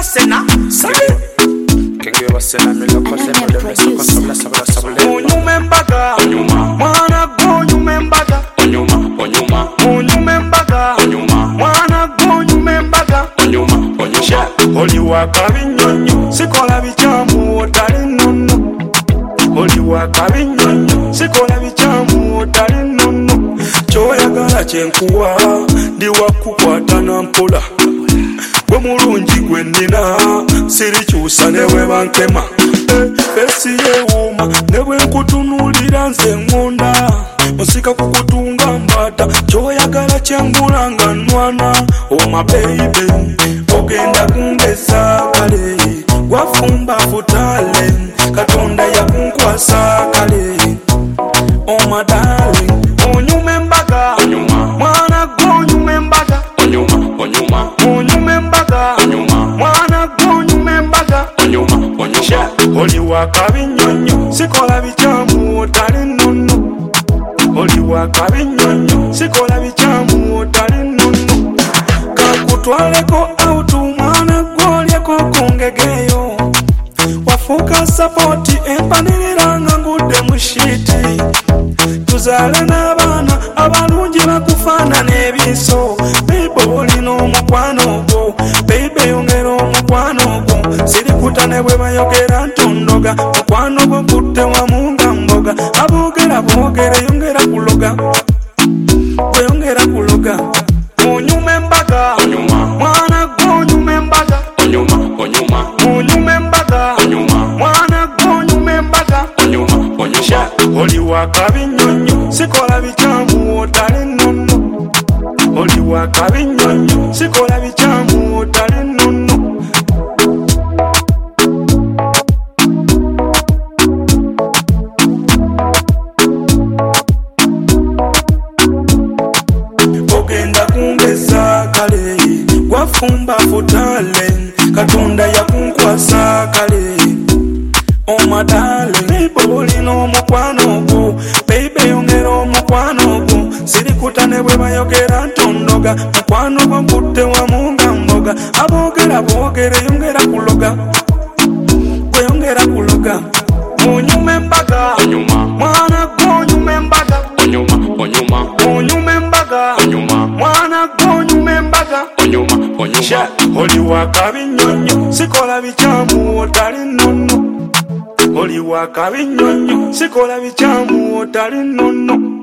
Sena. Kingi wa sena miloko sena lebe soko sabla sabla sabla. Onyumembaga, Onyuma, mwana gonyumembaga. Onyumembaga, mwana gonyumembaga. Oli wakabinyonyo, sikola bichamu otali nono. Oli wakabinyonyo, sikola bichamu otali nono. Choyagala kyenkuwa, ndi wakukwata na mpola. Gwe mulungi gwe nnina, sirikyusa ne bwe bankema. Fesi yeewuuma ne bwe nkutunuulira nze ŋŋonda. Nsika kukutunga mbata, kyoyagala kyengula nga nnwana. Oh my baby, ogenda kungeza kale, gwafumba futale, Katonda yakunkwasa kale. Oh my darling, onyumembaga, mwana gonyumembaga. Onyumembaga, mwana gonyumembaga. Oli wakabinyonyo, sikola bichamu otali nono. Oli wakabinyonyo, sikola bichamu otali nono. Kakutwaleko autu mwana gwolyeko kungegeyo. Wafuka sapoti empaniliranga ngudde mushiti. Tuzaale n'abaana abalungi bakufana n'ebiso. Baby olina omukwano gwo, baby yongera omukwano gwo. Sirikuta bwe bayogera ntondoga, mukwano gwo kutte wamu nga mboga. Aboogera boogere yongera kuloga, gwe yongera kuloga. Onyumembaga, mwana gonyumembaga. Onyumembaga, mwana gonyumembaga. Oli wakabinyonyo, sikola bichamu otali nono. Oli wakabinyonyo, sikola bichamu otali nono. Ogenda kungeza kale, gwafumba futale, Katonda yakunkwasa kale. Oh my darling, baby olina omukwano gwo, baby yongera omukwano gwo. Sirikuta ne bwe bayogera ntondoga, mukwano gwo kutte wamu nga mboga. Aboogera boogere yongera kuloga, gwe yongera kuloga. Onyumembaga, mwana gonyumembaga. Onyumembaga, mwana gonyumembaga. Oli wakabinyonyo, sikola bichamu otali nono. Oli wakabinyonyo, sikola bichamu otali nono.